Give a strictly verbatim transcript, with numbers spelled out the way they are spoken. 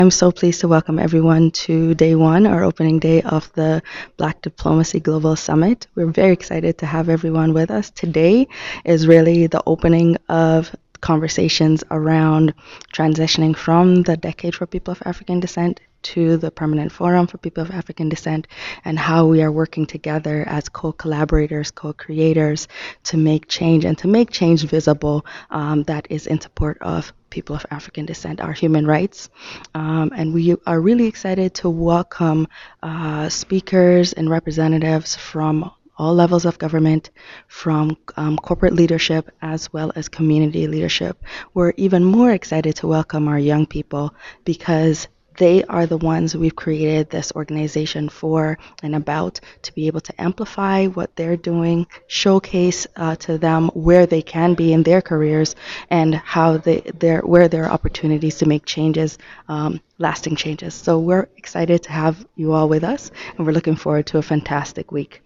I'm so pleased to welcome everyone to day one, our opening day of the Black Diplomacy Global Summit. We're very excited to have everyone with us. Today is really the opening of conversations around transitioning from the Decade for People of African Descent to the Permanent Forum for People of African Descent, and how we are working together as co-collaborators, co-creators to make change and to make change visible um, that is in support of people of African descent, our human rights. Um, and we are really excited to welcome uh, speakers and representatives from all levels of government, from um, corporate leadership as well as community leadership. We're even more excited to welcome our young people because they are the ones we've created this organization for and about, to be able to amplify what they're doing, showcase uh, to them where they can be in their careers, and how they there where there are opportunities to make changes, um, lasting changes. So we're excited to have you all with us, and we're looking forward to a fantastic week.